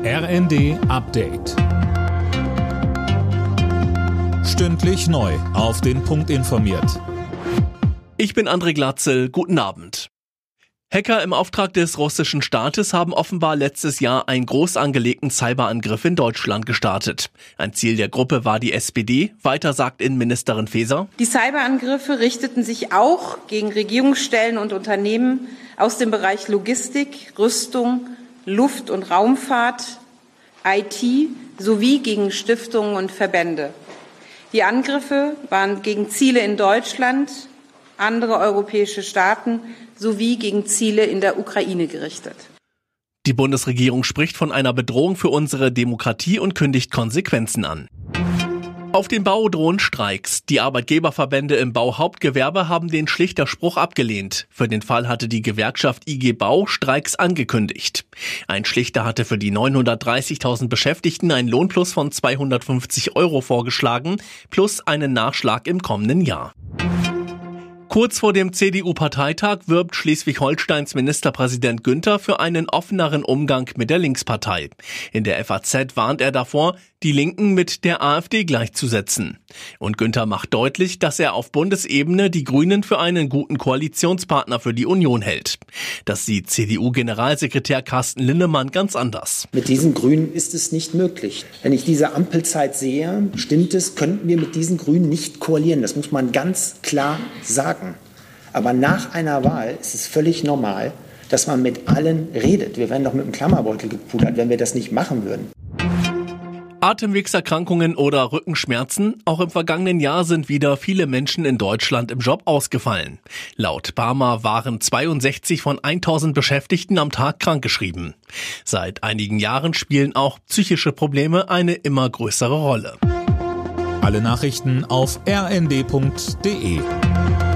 RND Update. Stündlich neu auf den Punkt informiert. Ich bin André Glatzel, guten Abend. Hacker im Auftrag des russischen Staates haben offenbar letztes Jahr einen groß angelegten Cyberangriff in Deutschland gestartet. Ein Ziel der Gruppe war die SPD, weiter sagt Innenministerin Faeser. Die Cyberangriffe richteten sich auch gegen Regierungsstellen und Unternehmen aus dem Bereich Logistik, Rüstung, Luft- und Raumfahrt, IT sowie gegen Stiftungen und Verbände. Die Angriffe waren gegen Ziele in Deutschland, andere europäische Staaten sowie gegen Ziele in der Ukraine gerichtet. Die Bundesregierung spricht von einer Bedrohung für unsere Demokratie und kündigt Konsequenzen an. Auf den Bau drohen Streiks. Die Arbeitgeberverbände im Bauhauptgewerbe haben den Schlichterspruch abgelehnt. Für den Fall hatte die Gewerkschaft IG Bau Streiks angekündigt. Ein Schlichter hatte für die 930.000 Beschäftigten einen Lohnplus von 250 € vorgeschlagen, plus einen Nachschlag im kommenden Jahr. Kurz vor dem CDU-Parteitag wirbt Schleswig-Holsteins Ministerpräsident Günther für einen offeneren Umgang mit der Linkspartei. In der FAZ warnt er davor, die Linken mit der AfD gleichzusetzen. Und Günther macht deutlich, dass er auf Bundesebene die Grünen für einen guten Koalitionspartner für die Union hält. Das sieht CDU-Generalsekretär Carsten Linnemann ganz anders. Mit diesen Grünen ist es nicht möglich. Wenn ich diese Ampelzeit sehe, stimmt es, könnten wir mit diesen Grünen nicht koalieren. Das muss man ganz klar sagen. Aber nach einer Wahl ist es völlig normal, dass man mit allen redet. Wir werden doch mit dem Klammerbeutel gepudert, wenn wir das nicht machen würden. Atemwegserkrankungen oder Rückenschmerzen. Auch im vergangenen Jahr sind wieder viele Menschen in Deutschland im Job ausgefallen. Laut BARMER waren 62 von 1000 Beschäftigten am Tag krankgeschrieben. Seit einigen Jahren spielen auch psychische Probleme eine immer größere Rolle. Alle Nachrichten auf rnd.de.